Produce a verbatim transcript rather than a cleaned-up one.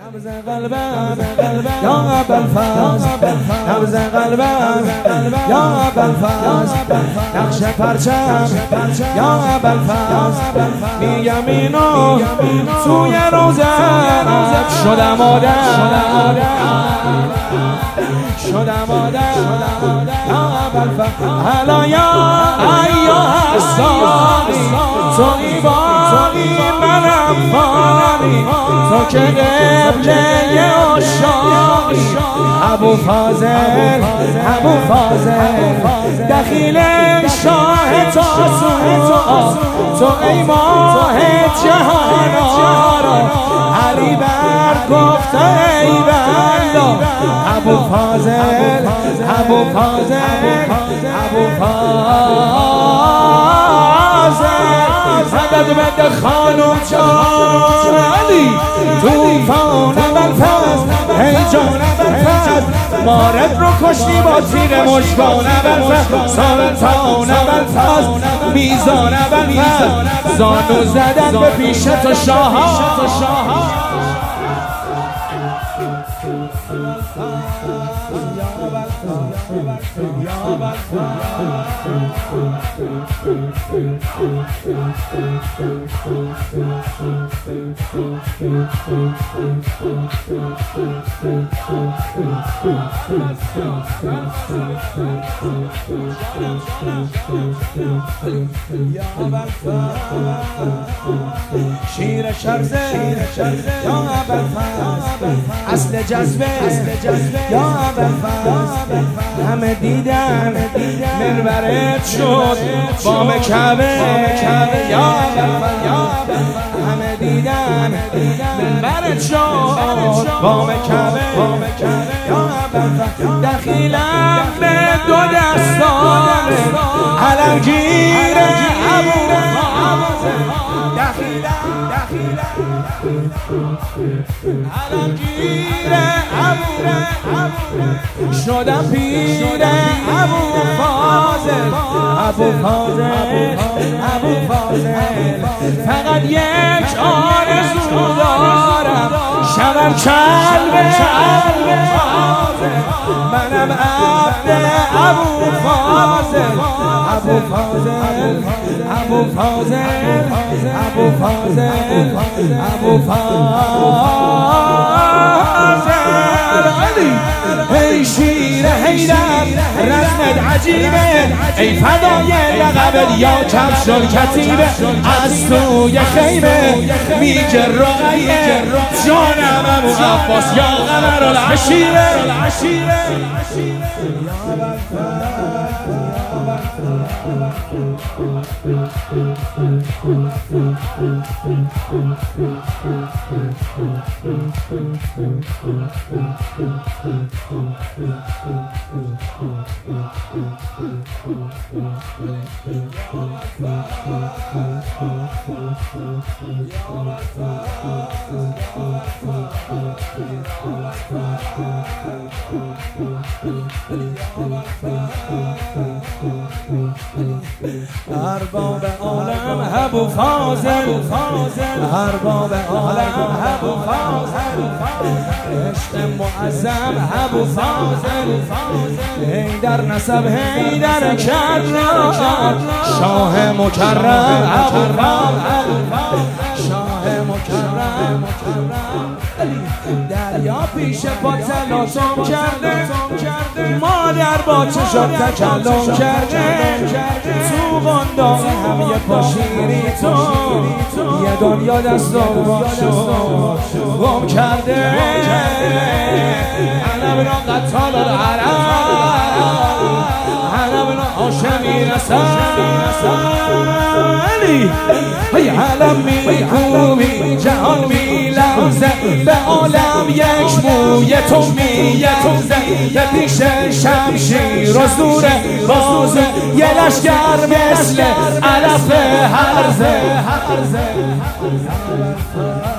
نبض قلبم یا ابوالفضل، نبض قلبم یا ابوالفضل، نقش پرچم یا ابوالفضل، میگم اینو توی روزم شدم آدم، شدم آدم یا ابوالفضل. حالا یا ایها الصاغی توی باقی منم فانی، تو که قبله عشاقی ابوالفضل، ابوالفضل دخیل شاه تاسوعا، تو ای ماه جهانا علی بر گفته ای بلا ابوالفضل، ابوالفضل، ابوالفضل مدد بده خانم جان علی توفان ابوالفضل، ای جان ابوالفضل مارد رو کشتی با تیر مژگان ابوالفضل، سلطان ابوالفضل میزان ابوالفضل، زانو زدن به پیش تو شاها. شیر شرزه یا ابوالفضل، اصل جذبه یا ابوالفضل، همه دیدن منبرت شد بام کعبه یا ابوالفضل، همه دیدن منبرت شد بام کعبه یا ابوالفضل، دخیلم به دو دستان علمگیر ابوالفضل، دخیلم علمگیر ابوالفضل، شدم پیر ابوالفضل، ابوالفضل، ابوالفضل، فقط یک آرزو دارم شدم کلب ابوالفضل، منم عبد ابوالفضل، ابوالفضل، ابوالفضل، ابوالفضل، ابوالفضل علی، ای شیر حیدر رسمت عجیبه، ای فدای لقبت یا کفش الکتیبه، از توی خیمه میگه رقیه جانم ابو عباس یا قمر العشیره. ارباب عالم ابوالفضل، ارباب عالم ابوالفضل، عشق معظم ابوالفضل، حیدر نسب حیدر کرم، شاه مکرم ابوالفضل، شاه مکرم، دریا پیش با تلاطم کرده، مادر با چشم تکلم کرده، تو قنداق هم یه پاشیری تو، یه دنیا دست و باشو گم کرده، انا بنا قتال العرب، انا بنا هاشمی نسل علی، ای علم میکوبی جهان میلرزه، به عالم یک موی تو میلرزه، به پیش شمشیر و زور بازه، یه لشگر مثل علف هرزه.